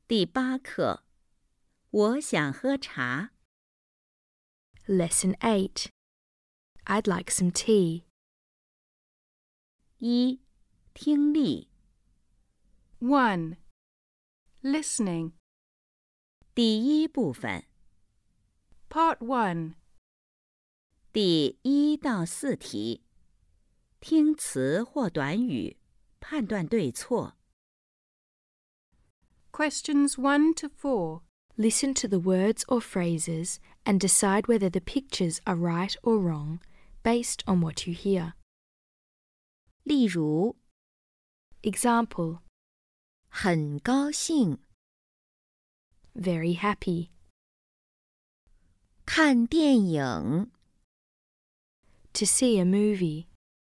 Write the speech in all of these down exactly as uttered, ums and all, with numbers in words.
第八课，我想喝茶。 Lesson eight. I'd like some tea. 一、听力。 one. Listening. 第一部分， Part one. 第一到四题，听词或短语，判断对错。 Questions one to four. Listen to the words or phrases and decide whether the pictures are right or wrong based on what you hear. 例如， Example: 很高兴， very happy, 看电影， to see a movie,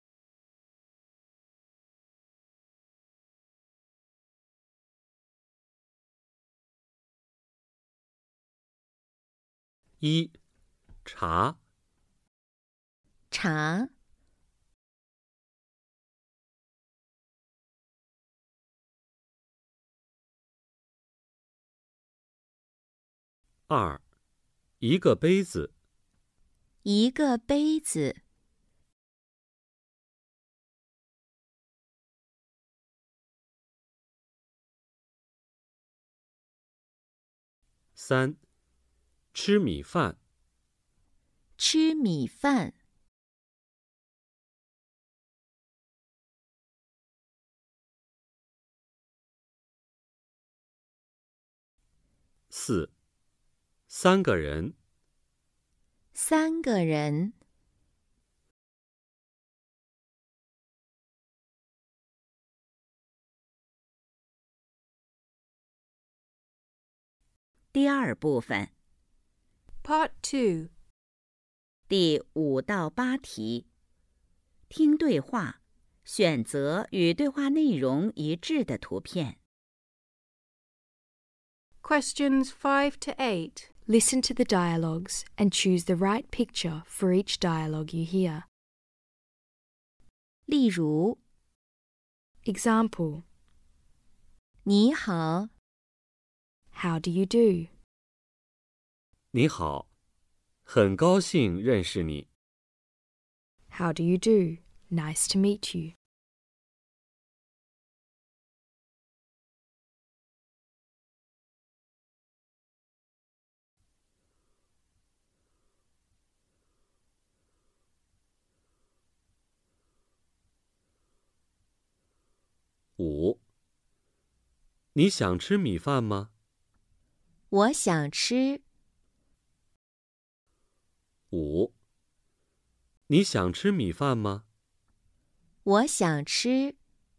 一、茶。 茶。 二、一个杯子。 一个杯子。 三、吃米饭。 吃米饭。 四、三个人。 三个人。第二部分， Part two. 第五到八题，听对话，选择与对话内容一致的图片。 Questions five to eight. Listen to the dialogues and choose the right picture for each dialogue you hear. 例如， Example: 你好， How do you do? 你好，很高兴认识你。 How do you do? Nice to meet you. 五、你想吃米饭吗？ 我想吃。 五、你想吃米饭吗？ 我想吃。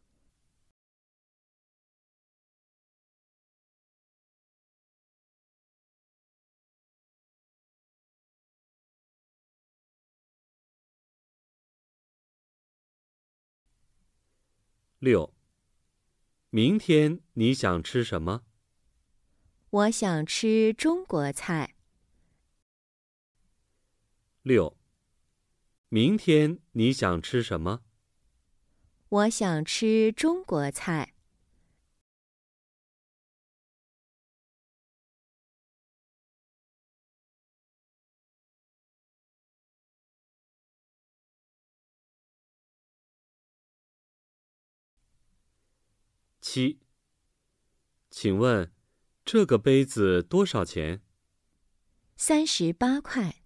六、明天你想吃什么？ 我想吃中国菜。 六、明天你想吃什么？ 我想吃中国菜。 七、请问这个杯子多少钱？ 三十八块。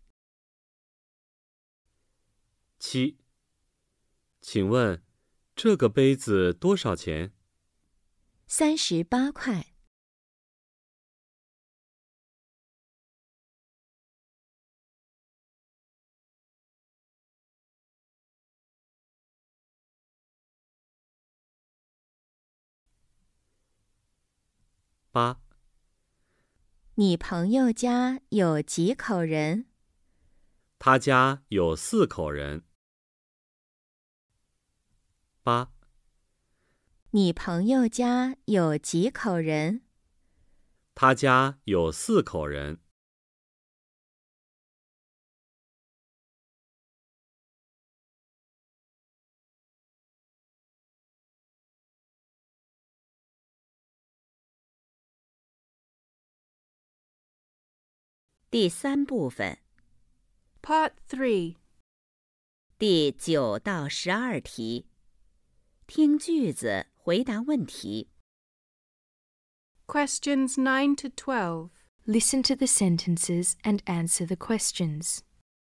七、请问这个杯子多少钱？ 三十八块。 八、 你朋友家有几口人？ 他家有四口人。八、 你朋友家有几口人？ 他家有四口人。 第三部分 Part three. 第九到十二题，听句子回答问题。 Questions nine to twelve. Listen to the sentences and answer the questions.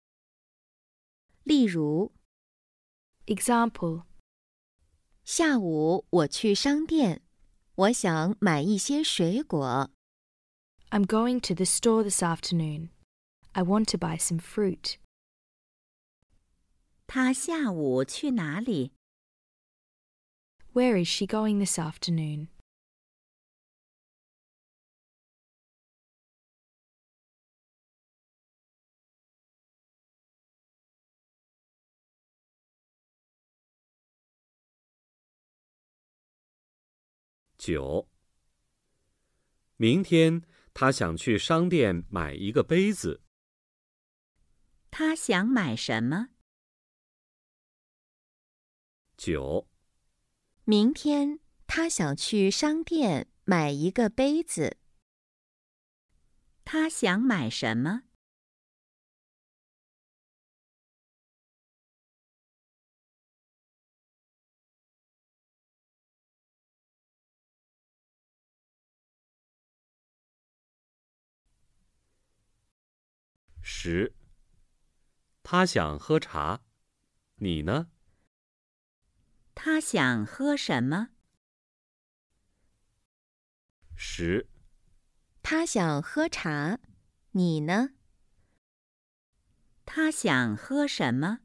例如， Example: 下午我去商店，我想买一些水果。 I'm going to the store this afternoon. I want to buy some fruit. 他下午去哪里？ Where is she going this afternoon? 九。明天他想去商店买一个杯子。 他想买什么？ 九。 明天他想去商店买一个杯子。 他想买什么？ 十。他想喝茶，你呢？ 他想喝什么？ 十。 他想喝茶，你呢？ 他想喝什么？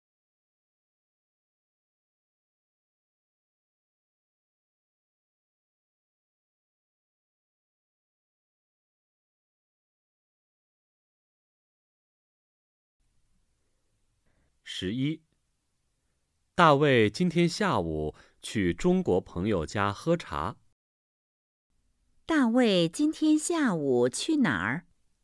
十一。大卫今天下午去中国朋友家喝茶。 大卫今天下午去哪儿？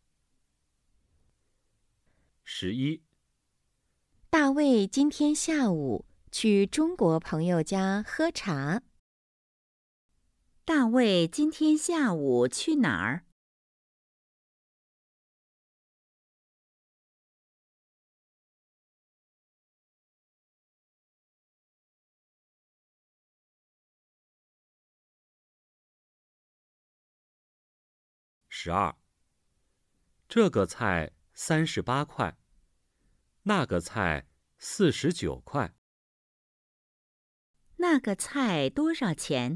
十一。 大卫今天下午去中国朋友家喝茶。 大卫今天下午去哪儿？ 十二。这个菜三十八块，那个菜四十九块。 那个菜多少钱？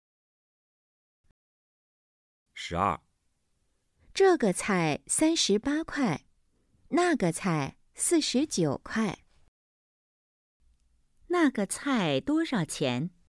十二。 这个菜三十八块，那个菜四十九块。 那个菜多少钱？